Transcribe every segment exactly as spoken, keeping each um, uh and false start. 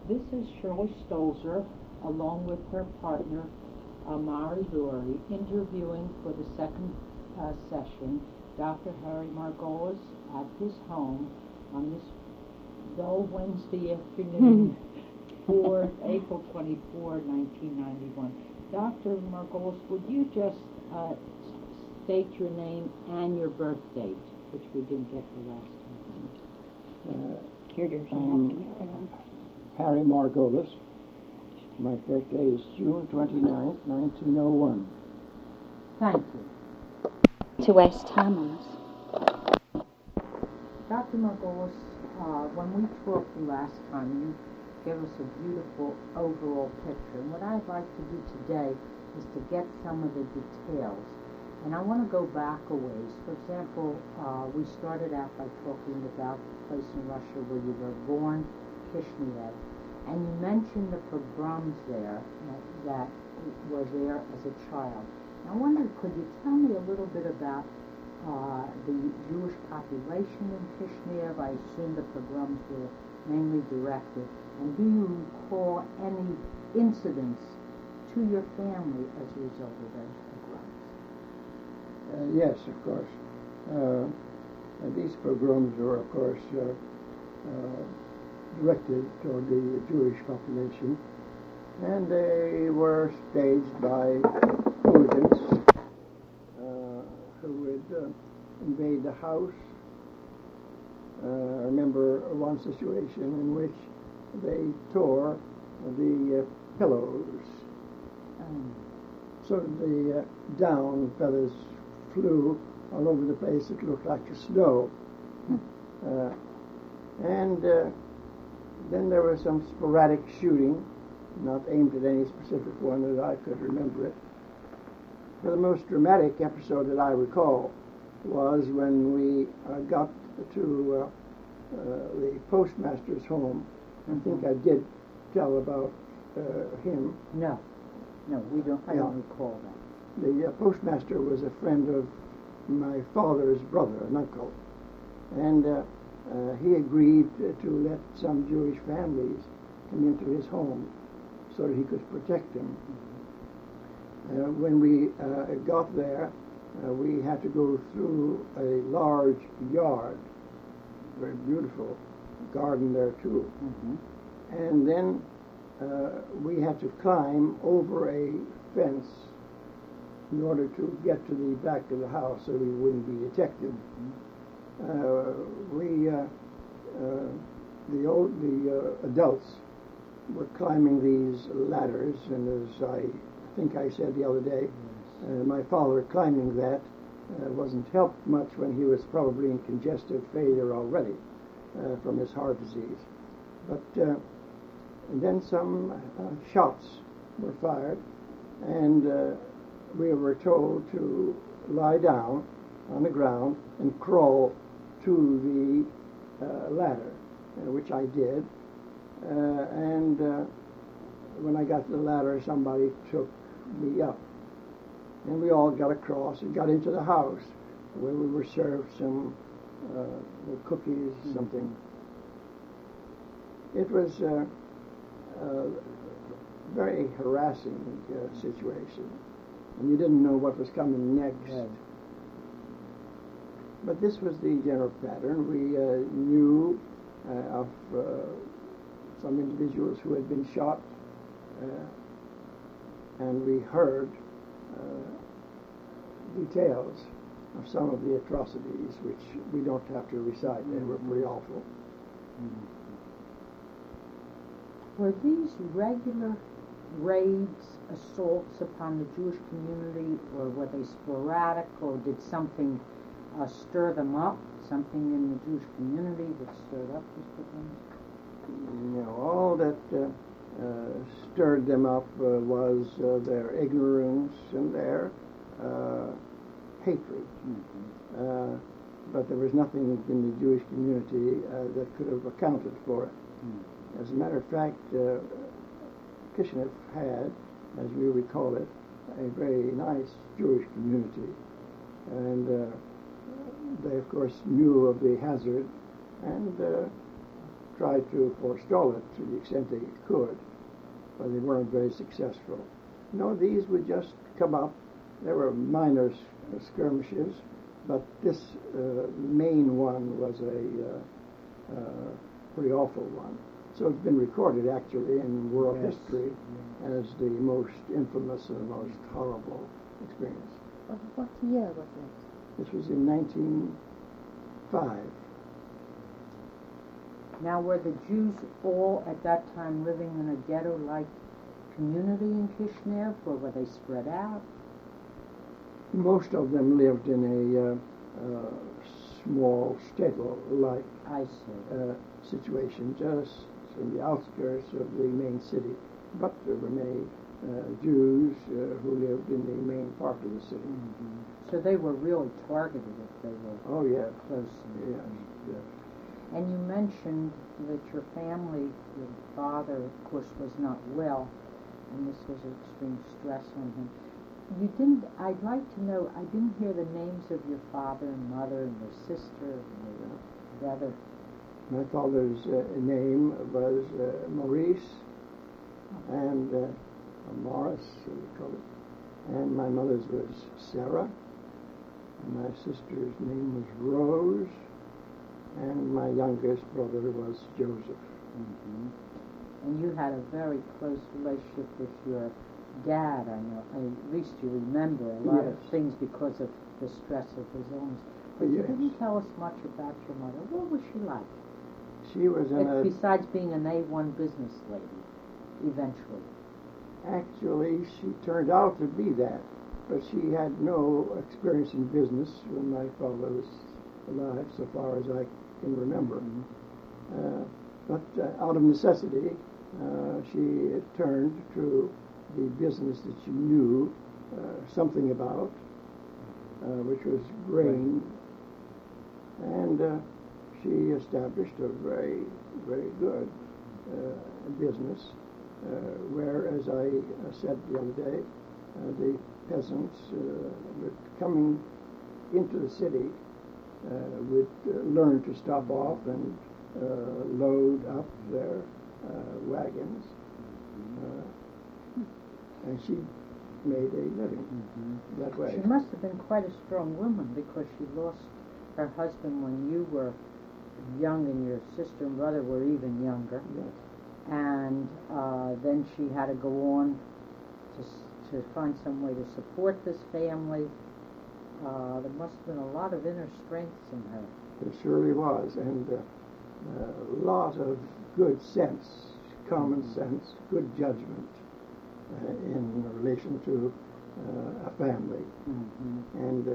This is Shirley Stolzer, along with her partner, Amari Lurie, interviewing for the second uh, session Doctor Harry Margolis at his home on this dull Wednesday afternoon for April twenty-fourth, nineteen ninety-one. Doctor Margolis, would you just uh, state your name and your birth date, which we didn't get the last time? Uh, um, Harry Margolis. My birthday is June twenty-ninth, nineteen oh one. Thank you. To West Hammond. Doctor Margolis, uh, when we talked the last time, you gave us a beautiful overall picture. And what I'd like to do today is to get some of the details. And I want to go back a ways. For example, uh, we started out by talking about the place in Russia where you were born, Kishinev. And you mentioned the pogroms there that, that were there as a child. And I wonder, could you tell me a little bit about uh, the Jewish population in Kishinev? I assume the pogroms were mainly directed. And do you recall any incidents to your family as a result of those pogroms? Uh, yes, of course. Uh, and these pogroms were, of course, uh, uh, directed toward the Jewish population, and they were staged by hooligans uh, who would uh, invade the house. Uh, I remember one situation in which they tore the uh, pillows, um, so the uh, down feathers flew all over the place. It looked like snow. Uh, and uh, then there was some sporadic shooting, not aimed at any specific one that I could remember it. But the most dramatic episode that I recall was when we uh, got to uh, uh, the postmaster's home. I think I did tell about uh, him. No, no, we don't. I Yeah. don't recall that. The uh, postmaster was a friend of my father's brother, an uncle, and uh, uh, he agreed to let some Jewish families come into his home so that he could protect them. Mm-hmm. Uh, when we uh, got there, uh, we had to go through a large yard, very beautiful garden there too, Mm-hmm. and then uh, we had to climb over a fence in order to get to the back of the house so we wouldn't be detected. Uh, we, uh, uh, the old, the uh, adults were climbing these ladders, and as I think I said the other day, uh, my father climbing that uh, wasn't helped much when he was probably in congestive failure already uh, from his heart disease. But uh, and then some uh, shots were fired, and uh, we were told to lie down on the ground and crawl to the uh, ladder, uh, which I did. Uh, and uh, when I got to the ladder, somebody took me up. And we all got across and got into the house, where we were served some uh, cookies, something. It was uh, a very harassing uh, situation, and you didn't know what was coming next. Right. But this was the general pattern. We uh, knew uh, of uh, some individuals who had been shot, uh, and we heard uh, details of some of the atrocities, which we don't have to recite. Mm-hmm. They were pretty awful. Mm-hmm. Were these regular raids, assaults upon the Jewish community, or were they sporadic, or did something uh, stir them up, something in the Jewish community that stirred up these pogroms? You know, all that uh, uh, stirred them up uh, was uh, their ignorance and their uh, hatred. Mm-hmm. Uh, but there was nothing in the Jewish community uh, that could have accounted for it. Mm. As a matter of fact, uh, Kishinev had, as we recall it, a very nice Jewish community. And uh, they, of course, knew of the hazard and uh, tried to forestall it to the extent they could, but they weren't very successful. No, these would just come up. There were minor s- skirmishes, but this uh, main one was a uh, uh, pretty awful one. So it's been recorded actually in world Yes. history as the most infamous and most horrible experience. What, what year was it? This was in nineteen oh five. Now, were the Jews all at that time living in a ghetto-like community in Kishinev, or were they spread out? Most of them lived in a uh, uh, small shtetl-like I see. uh, situation, just in the outskirts of the main city. But there were many uh, Jews uh, who lived in the main part of the city. Mhm. So they were really targeted if they were Oh, yes. close. Yes, yes. And you mentioned that your family, your father, of course, was not well, and this was an extreme stress on him. You didn't, I'd like to know, I didn't hear the names of your father and mother and your sister and your brother. My father's uh, name was uh, Maurice, and uh, Morris, so we call it. And my mother's was Sarah. And my sister's name was Rose. And my youngest brother was Joseph. Mm-hmm. And you had a very close relationship with your dad, I know. At least you remember a lot of Yes. things because of the stress of his illness. But you Yes. didn't tell us much about your mother. What was she like? She was in a, Besides being an A one business lady, eventually. actually, she turned out to be that, but she had no experience in business when my father was alive, so far as I can remember. Uh, but uh, out of necessity, uh, she turned to the business that she knew uh, something about, uh, which was grain, and uh, she established a very, very good uh, business, uh, where, as I uh, said the other day, uh, the peasants uh, were coming into the city uh, would uh, learn to stop off and uh, load up their uh, wagons, uh, and she made a living Mm-hmm. that way. She must have been quite a strong woman because she lost her husband when you were young and your sister and brother were even younger. Yes. And uh, then she had to go on to, s- to find some way to support this family. Uh, there must have been a lot of inner strength in her. There surely was, and uh, a lot of good sense, common sense, good judgment uh, in relation to uh, a family. Mm-hmm. And uh,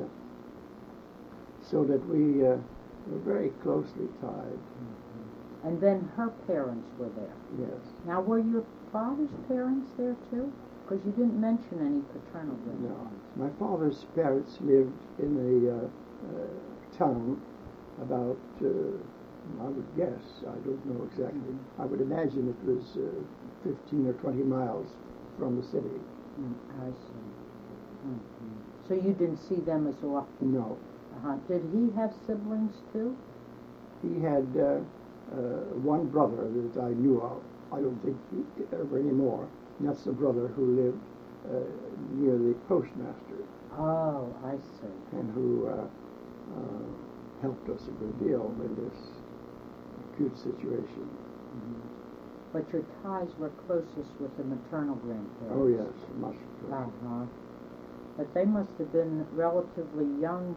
so that we uh, were very closely tied. And then her parents were there. Yes. Now, were your father's parents there too? Because you didn't mention any paternal No. grandparents. My father's parents lived in a uh, uh, town about, uh, I would guess, I don't know exactly. Mm-hmm. I would imagine it was uh, fifteen or twenty miles from the city. Mm, I see. Mm-hmm. So you didn't see them as often? No. Uh-huh. Did he have siblings too? He had uh, uh, one brother that I knew of. I don't think he ever any more. And that's the brother who lived uh, near the postmaster Oh, I see. and who uh, uh, helped us a good deal in this acute situation. Mm-hmm. But your ties were closest with the maternal grandparents. Oh yes, much. Uh-huh. But they must have been relatively young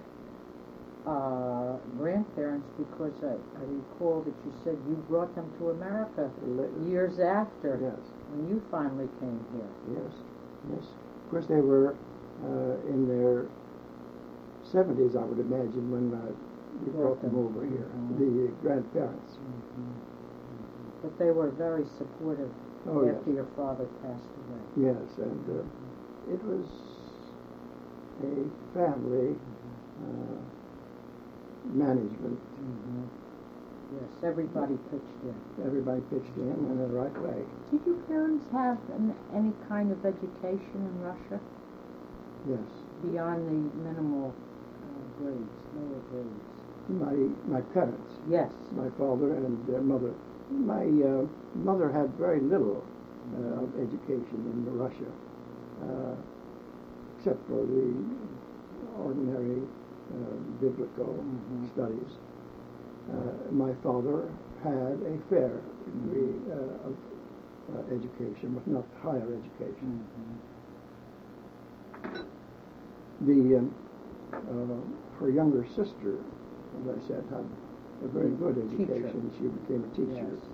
uh, grandparents because I, I recall that you said you brought them to America Later. years after Yes, when you finally came here. yes, yes. Of course, they were uh, in their seventies, I would imagine, when uh, we brought them over here, Mhm. the grandparents. Mm-hmm. But they were very supportive Oh after yes, your father passed away. yes, and uh, it was a family uh, management. Mm-hmm. Yes, everybody pitched in. Everybody pitched in in the right way. Did your parents have an, any kind of education in Russia Yes, beyond the minimal uh, grades, lower grades? my my parents, Yes. my father and uh, mother, My uh, mother had very little uh, of education in Russia, uh, except for the ordinary uh, biblical Mhm. studies. Uh, my father had a fair degree uh, of uh, education, but not higher education. Mhm. The um, uh, her younger sister, as I said, had a very good Teacher. education. She became a teacher. Yes.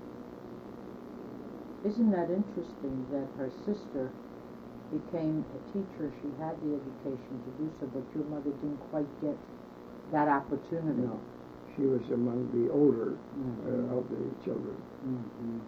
Isn't that interesting that her sister became a teacher? She had the education to do so, but your mother didn't quite get that opportunity. No, she was among the older Mhm. uh, of the children. Mhm.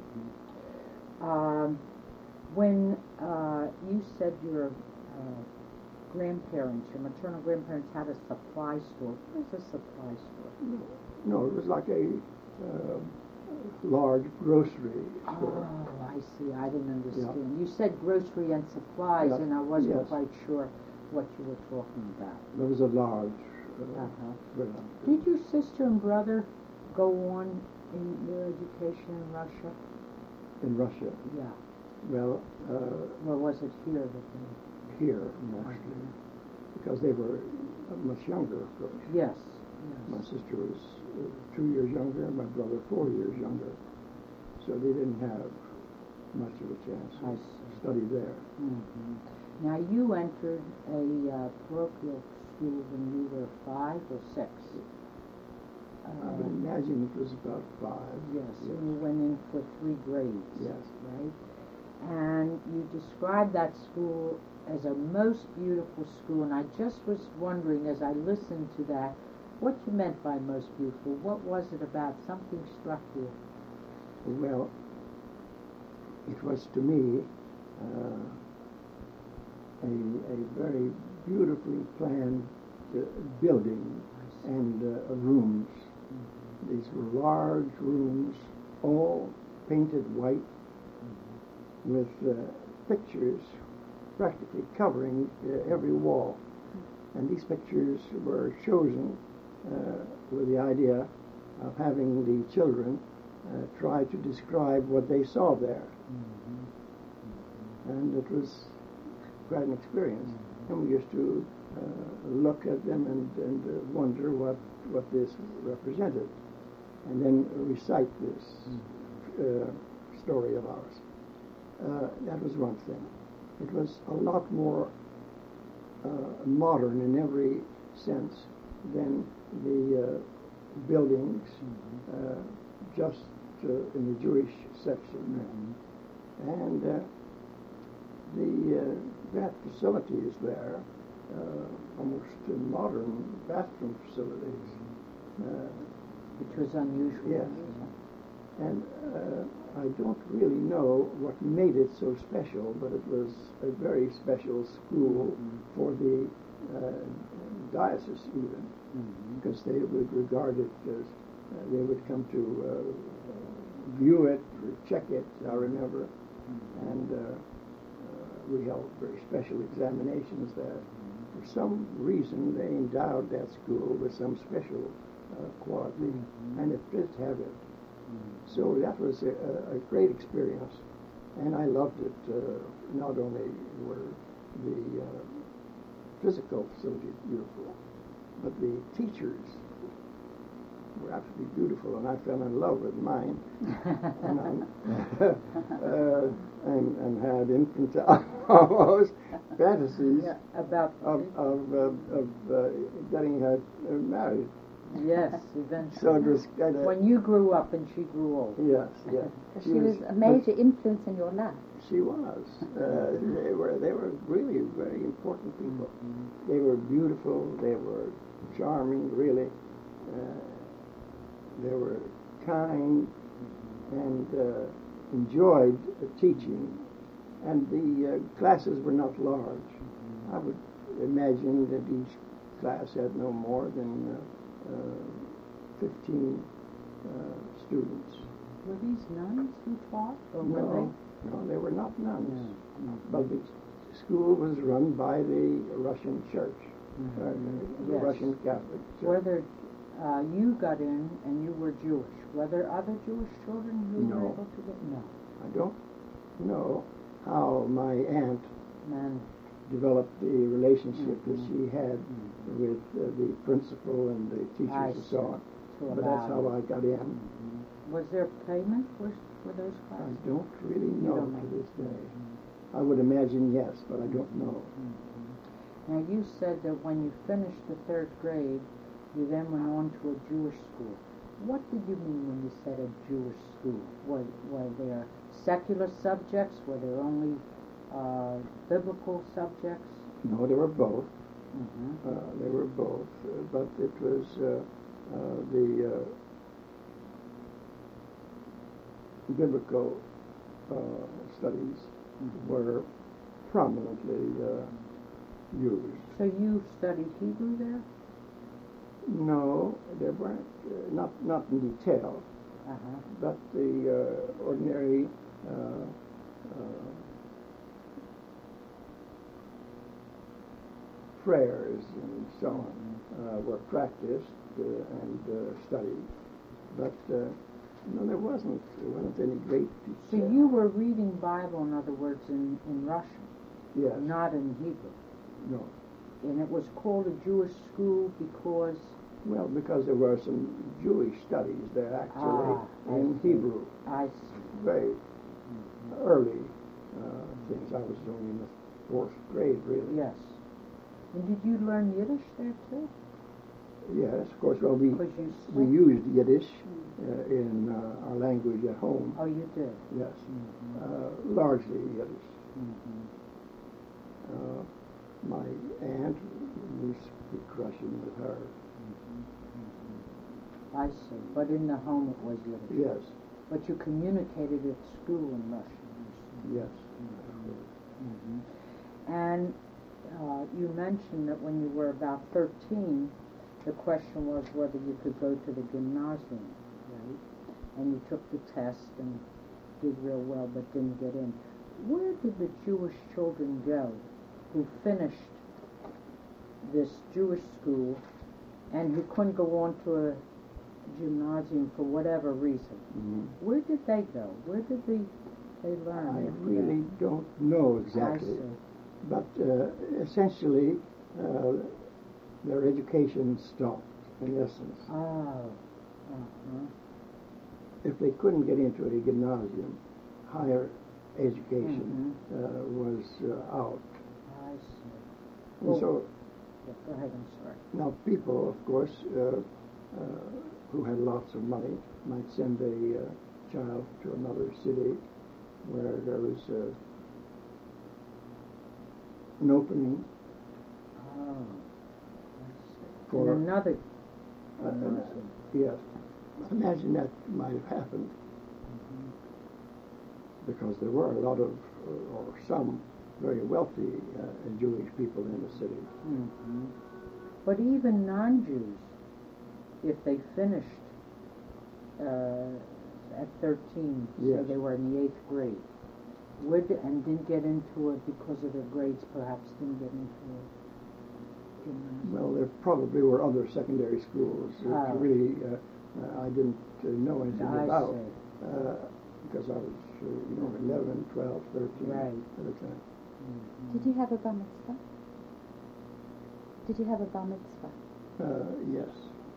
Mhm. Um, when uh, you said your uh, grandparents, your maternal grandparents, had a supply store. What is a supply store? No, no, it was like a uh, large grocery store. Oh, I see. I didn't understand. Yeah. You said grocery and supplies, Yes. and I wasn't Yes. quite sure what you were talking about. There was a large. Uh, Uh-huh. restaurant. Did your sister and brother go on in their education in Russia? In Russia? Yeah. Well, uh, Or was it here that they... here mostly, because they were uh, much younger, of course. Yes. My Yes. sister was uh, two years younger, and my brother four years younger, so they didn't have much of a chance to I see. study there. Mhm. Now, you entered a uh, parochial school when you were five or six. I would Uh, imagine it was about five. yes, and you went in for three grades. Yes. Right? And you described that school as a most beautiful school, and I just was wondering as I listened to that, what you meant by most beautiful. What was it about? Something struck you. Well, it was to me uh, a, a very beautifully planned uh, building and uh, rooms. These were large rooms, all painted white, with uh, pictures practically covering uh, every wall. And these pictures were chosen uh, with the idea of having the children uh, try to describe what they saw there. And it was quite an experience. And we used to uh, look at them and, and uh, wonder what, what this represented, and then recite this uh, story of ours. Uh, that was one thing. It was a lot more uh, modern in every sense than the uh, buildings uh, just uh, in the Jewish section. And uh, the uh, bath facilities there, uh, almost modern bathroom facilities. Uh, Which was unusual. Yes. And uh, I don't really know what made it so special, but it was a very special school Mhm. for the uh, diocese even, Mhm. because they would regard it as, uh, they would come to uh, view it, or check it, I remember, and uh, uh, we held very special examinations there. For some reason, they endowed that school with some special uh, quality, Mhm. and it did have it. So that was a, a great experience, and I loved it. Uh, not only were the uh, physical facilities beautiful, but the teachers were absolutely beautiful, and I fell in love with mine. and, um, uh, and, and had infantile almost fantasies Yeah, about of, of, uh, of uh, getting her uh, married. yes, eventually. So it was kind of, When you grew up and she grew old. yes, yes. She was a major influence in your life. She was. Uh, they were. They were really very important people. Mhm. They were beautiful. They were charming. Really, uh, they were kind and uh, enjoyed uh, teaching. And the uh, classes were not large. I would imagine that each class had no more than uh, uh, fifteen uh, students. Were these nuns who taught, or were No, no, they were not nuns. they? No. But the school was run by the Russian church, Mhm. uh, the Yes. Russian Catholic Church. Were there uh, you got in and you were Jewish. Were there other Jewish children who No. were able to get? No. I don't know how my aunt Man. developed the relationship Mhm. that she had Mhm. with uh, the principal and the teachers I and so on. To But that's allow how I got in. Mhm. Was there payment for, for those I classes? don't really You know don't to know. this day. Mhm. I would imagine yes, but I don't know. Mhm. Now you said that when you finished the third grade, you then went on to a Jewish school. What did you mean when you said a Jewish school? Were, were there secular subjects? Were there only uh, biblical subjects? No, they were both. Mm-hmm. Uh, they were both, uh, but it was uh, uh, the uh, biblical uh, studies Mhm. were prominently uh, used. So you studied Hebrew there? No, they weren't, uh, not, not in detail, Uh-huh. but the uh, ordinary uh, uh, prayers and so on uh, were practiced uh, and uh, studied. But uh, no, there wasn't, there wasn't any great So detail. you were reading Bible, in other words, in, in Russian, Yes. not in Hebrew. No. And it was called a Jewish school because... Well, because there were some Jewish studies there actually Ah, I in see. Hebrew. I see. Very Mhm. early uh, things. I was only in the fourth grade, really. Yes. And did you learn Yiddish there too? Yes, of course. Well, we Because you we spoke- used Yiddish uh, in uh, our language at home. Oh, you did? Yes, Mhm. uh, largely Yiddish. Mhm. Uh, my aunt, we speak Russian with her. I see. But in the home it was Yiddish. Yes, But you communicated at school in Russian. you yes. see. Mhm. And uh, you mentioned that when you were about thirteen, the question was whether you could go to the gymnasium, right? And you took the test and did real well but didn't get in. Where did the Jewish children go who finished this Jewish school and who couldn't go on to a gymnasium for whatever reason? Mhm. Where did they go? Where did they, they learn? I it? really don't know I exactly, see. but uh, essentially uh, their education stopped. In essence, Oh. Uh-huh. if they couldn't get into a gymnasium, higher education Mhm. uh, was uh, out. I see. And Well- so Yeah, go ahead, I'm sorry. now people, of course, uh, uh, who had lots of money might send a uh, child to another city where there was uh, an opening. Oh. I see. For- In another Uh, gymnasium. yes, imagine that might have happened Mhm. because there were a lot of, uh, or some, very wealthy uh, Jewish people in the city. Mhm. But even non-Jews, if they finished uh, at thirteen, say Yes. they were in the eighth grade, would and didn't get into it because of their grades, perhaps didn't get into it. Gymnasium. Well, there probably were other secondary schools that Oh. really uh, uh, I didn't uh, know anything I about see. uh, because I was, uh, you know, eleven, twelve, thirteen Right. at the time. Mhm. Did you have a bar mitzvah? Did you have a bar mitzvah? Uh, yes.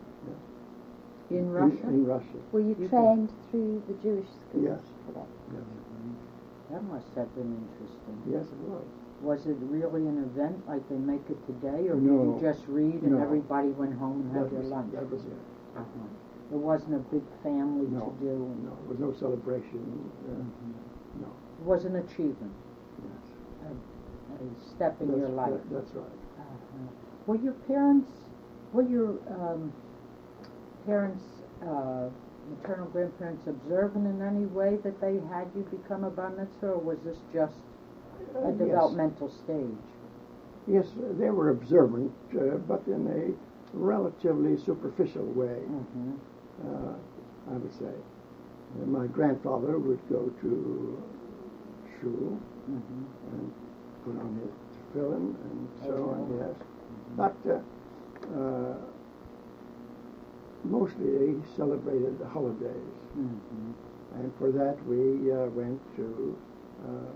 In Russia? In, in Russia. Were you You did. trained through the Jewish school Yes. for that? Yes. Mhm. That must have been interesting. Yes, it was. Was it really an event like they make it today, or did No. you just read and No. everybody went home and had That their was, lunch? that was it. Uh-huh. There wasn't a big family No. to do. And No, there was no celebration. Uh, Mhm. no. It was an achievement, Yes. a, a step in that's, your life. that- that's right. Uh-huh. Were your parents, were your um, parents, uh, maternal grandparents, observant in any way that they had you become a bar mitzvah, or was this just Uh, a yes. developmental stage? Yes, they were observant, uh, but in a relatively superficial way, Mm-hmm. uh, I would say. Uh, my grandfather would go to shul Mm-hmm. and put on his tefillin and so Okay. on, yes. But uh, uh, mostly they celebrated the holidays. Mm-hmm. And for that we uh, went to uh,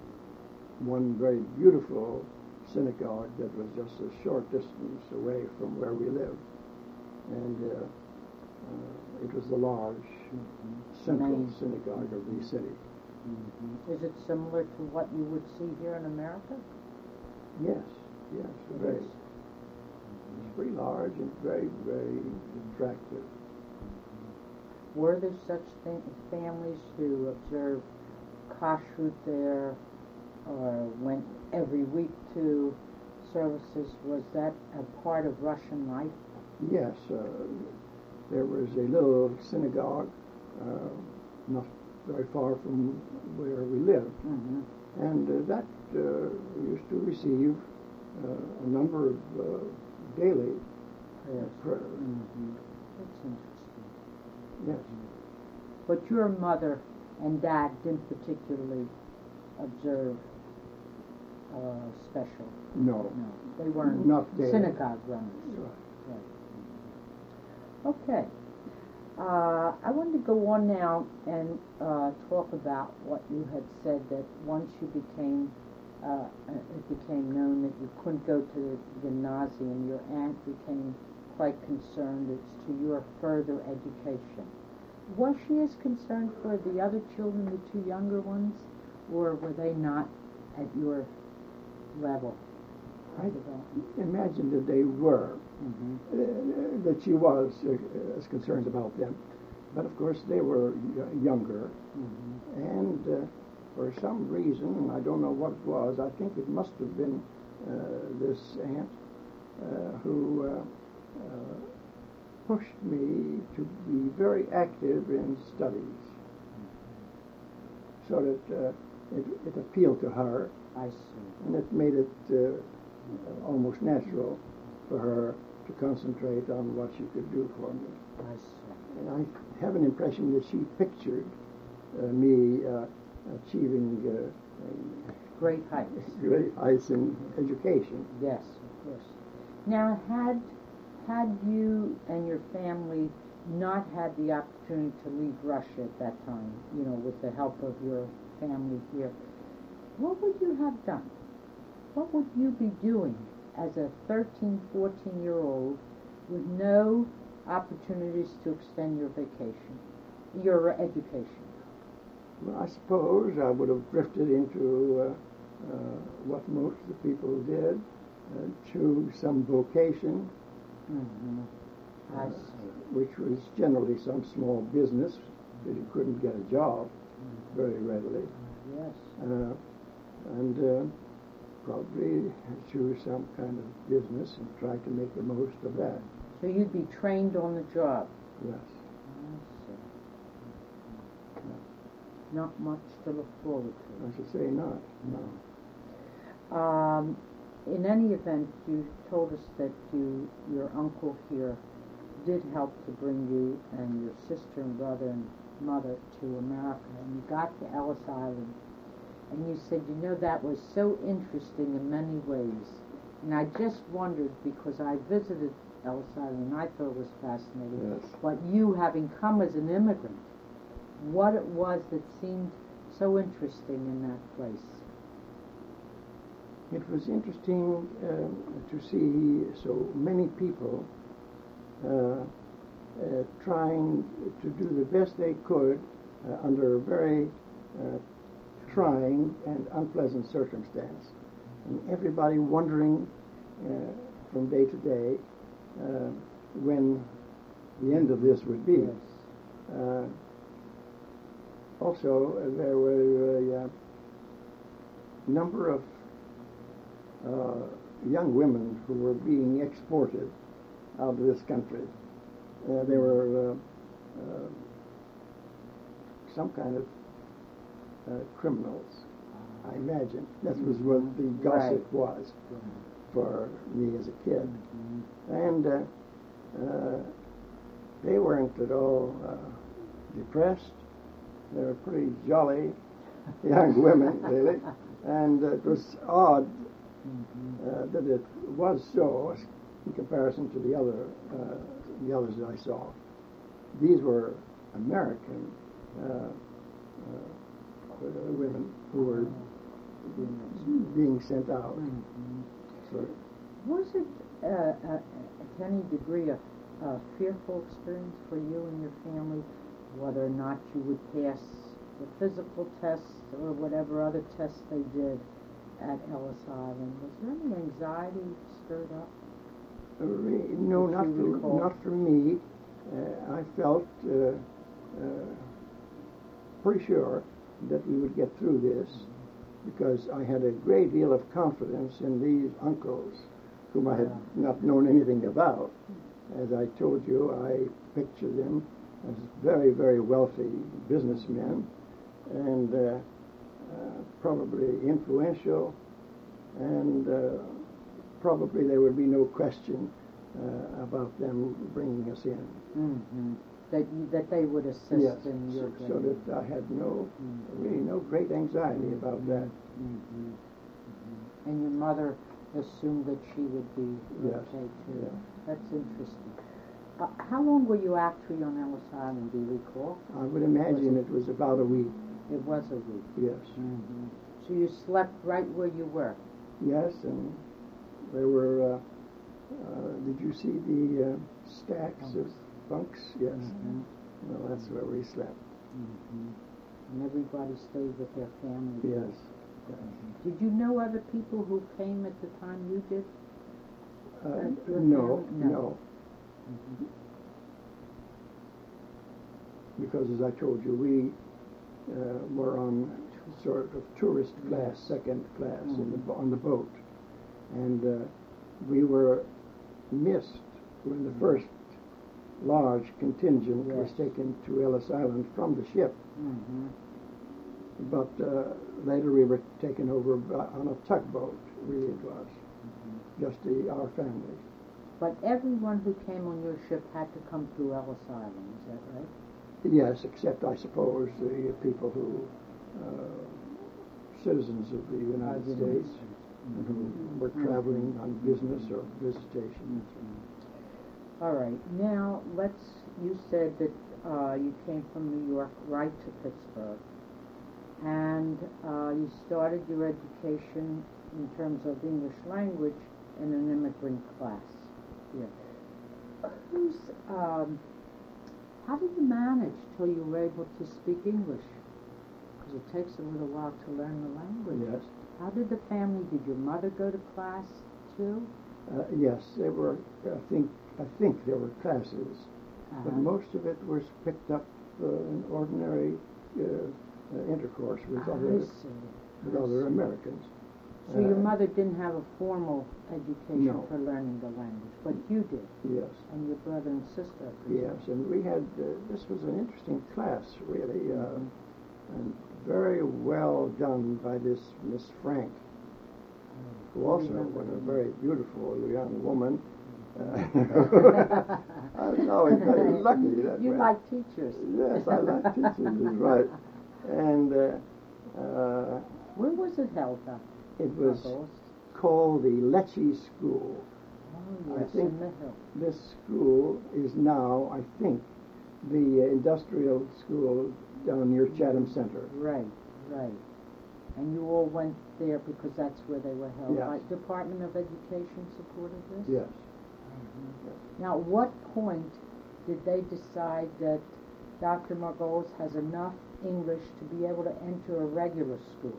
one very beautiful synagogue that was just a short distance away from where we lived. And uh, uh, it was the large Mm-hmm. central Main. synagogue of the city. Mm-hmm. Is it similar to what you would see here in America? Yes, yes, It very. is. It's pretty large and very, very attractive. Were there such thing, families who observed kashrut there or went every week to services? Was that a part of Russian life? Yes, uh, there was a little synagogue uh, not very far from where we lived, Mm-hmm. and uh, that uh, used to receive uh, a number of uh, daily Yes. prayers. Mm-hmm. That's interesting. Yes. But your mother and dad didn't particularly observe uh, special. No. No, they weren't Not daily. synagogue runners. Right. Right. Okay. Uh, I wanted to go on now and uh, talk about what you had said, that once you became, uh, it became known that you couldn't go to the gymnasium, your aunt became quite concerned as to your further education. Was she as concerned for the other children, the two younger ones, or were they not at your level? I imagine that they were, Mm-hmm. uh, that she was uh, as concerned about them. But of course they were y- younger, Mm-hmm. and uh, for some reason, and I don't know what it was, I think it must have been uh, this aunt uh, who uh, uh, pushed me to be very active in studies, so that uh, it, it appealed to her, I see. and it made it uh, almost natural for her to concentrate on what she could do for me. I see. And I have an impression that she pictured uh, me uh, achieving uh, Great heights. great heights in education. Yes, of course. Now, had had you and your family not had the opportunity to leave Russia at that time, you know, with the help of your family here, what would you have done? What would you be doing as a thirteen, fourteen-year-old with no opportunities to extend your vacation, your education? Well, I suppose I would have drifted into uh, uh, what most of the people did, uh, choose some vocation, Mm-hmm. I uh, see. which was generally some small business, because you couldn't get a job very readily, Yes. uh, and uh, probably choose some kind of business and try to make the most of that. So you'd be trained on the job. Yes. I see. Not much to look forward to. I should say not. No. Um, in any event, you told us that you, your uncle here did help to bring you and your sister and brother and mother to America, and you got to Ellis Island, and you said, you know, that was so interesting in many ways. And I just wondered, because I visited Ellis Island and I thought it was fascinating, Yes. but you having come as an immigrant, what it was that seemed so interesting in that place. It was interesting um, to see so many people uh, uh, trying to do the best they could uh, under a very uh, trying and unpleasant circumstance. And everybody wondering uh, from day to day uh, when the end of this would be. Yes. Uh, also, uh, there were a uh, number of uh, young women who were being exported out of this country. Uh, they were uh, uh, some kind of uh, criminals, I imagine. That was what the gossip Right. was for me as a kid. Mm-hmm. And uh, uh, they weren't at all uh, depressed. They were pretty jolly young women, really. And uh, it was odd Mm-hmm. uh, that it was so in comparison to the other uh, the others that I saw. These were American uh, uh, women who were being sent out. Mhm. So, Was it, uh, uh, to any degree, a, a fearful experience for you and your family, whether or not you would pass the physical tests or whatever other tests they did at Ellis Island? Was there any anxiety stirred up? uh, re- no, If not you for, recall. not for me. Uh, I felt uh, uh, pretty sure that we would get through this because I had a great deal of confidence in these uncles whom I had Yeah. not known anything about. As I told you, I picture them as very, very wealthy businessmen and uh, uh, probably influential, and uh, probably there would be no question uh, about them bringing us in. Mm-hmm. That you, that they would assist Yes, in your so, so getting- that I had no, Mhm. really no great anxiety about that. Mhm. Mhm. And your mother assumed that she would be Yes, okay too. yeah. That's interesting. Uh, how long were you actually on Ellis Island, do you recall? I would imagine it was about a week, It was a week. yes. Mm-hmm. So you slept right where you were? Yes, and there were, uh, uh, did you see the uh, stacks of bunks? Yes. Mm-hmm. Well, that's where we slept. Mm-hmm. And everybody stayed with their families? Yes. Did you know other people who came at the time you did? Uh, Uh, your no, family? No. no, Mm-hmm. because as I told you, we uh, were on sort of tourist class, second class in the, bo- on the boat, and uh, we were missed when the first large contingent was Yes. taken to Ellis Island from the ship. Mm-hmm. But uh, later we were taken over by, on a tugboat, really it was, just the, our family. But everyone who came on your ship had to come through Ellis Island, is that right? Yes, except I suppose the people who, uh, citizens of the United Uh, States, Mhm. who were traveling on business or visitation. All right. Now, let's, you said that uh, you came from New York right to Pittsburgh. And uh, you started your education in terms of English language in an immigrant class here. Who's, um, how did you manage till you were able to speak English? Because it takes a little while to learn the language. Yes. How did the family, did your mother go to class too? Uh, yes, there were, I think, I think there were classes, but Uh-huh. most of it was picked up uh, in ordinary uh, uh, intercourse with I other, see. with I other see. Americans. So your Uh, mother didn't have a formal education No. for learning the language, but you did, Yes. and your brother and sister. I presume. Yes, and we had, uh, this was an interesting class, really, uh, Mhm. and very well done by this Miss Frank, who also remember was a her. very beautiful young woman. Uh, I was always very lucky that You way. like teachers. Yes, I like teachers, that's right. And uh, uh, Where was it held, Doctor it was Ruggles? called the Lecce School. Oh, I yes, think in the hill. This school is now, I think, the uh, industrial school down near Chatham Center. Right, right. And you all went there because that's where they were held. Yes. Right? Department of Education supported this? Yes. Now, at what point did they decide that Doctor Margolis has enough English to be able to enter a regular school?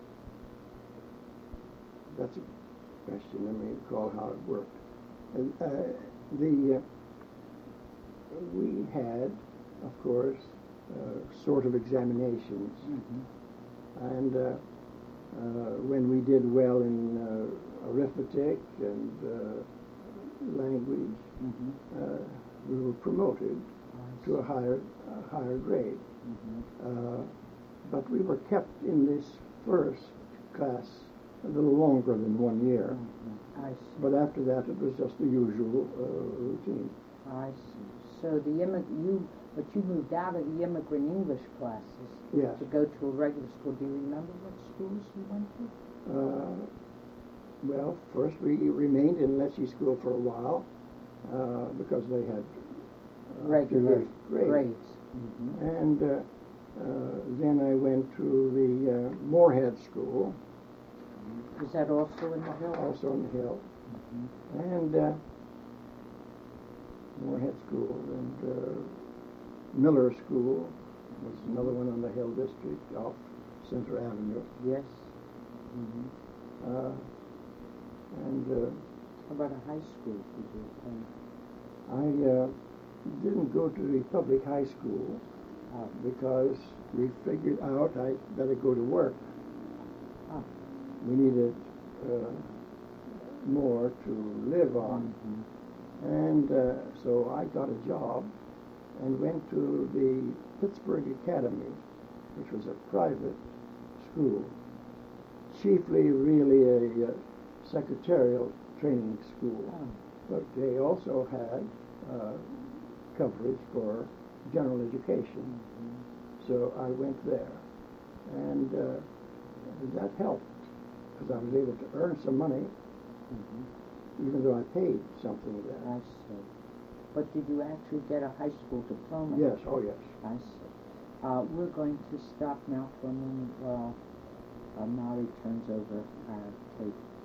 That's a question. Let me recall how it worked. And, uh, the uh, we had, of course, uh, sort of examinations, Mm-hmm. and uh, uh, when we did well in uh, arithmetic and uh, language, Mm-hmm. uh, we were promoted to a higher a higher grade. Mm-hmm. Uh, but we were kept in this first class a little longer than one year. Mm-hmm. I see. But after that, it was just the usual uh, routine. I see. So the immig- you, but you moved out of the immigrant English classes Yes. to go to a regular school. Do you remember what schools you went to? Uh, well, first we remained in Lecce School for a while uh, because they had up to Regular eighth grade. grades. Mm-hmm. And uh, uh, then I went to the uh, Moorhead School, Is that also in the hill? also on the hill, Mm-hmm. and uh, Moorhead School, and uh, Miller School was another one on the Hill District off Center Avenue. Yes. Mm-hmm. Uh, and uh, How about a high school? Did you attend? I uh, didn't go to the public high school Oh. because we figured out I better go to work. Oh. We needed uh, more to live on. Mm-hmm. And uh, so I got a job and went to the Pittsburgh Academy, which was a private school, chiefly really a uh, secretarial training school. Oh. But they also had uh, coverage for general education. Mm-hmm. So I went there. And uh, that helped because I was able to earn some money, Mm-hmm. even though I paid something there. I see. But did you actually get a high school diploma? Yes, oh yes. I see. Uh, we're going to stop now for a moment while uh, Molly turns over our tape.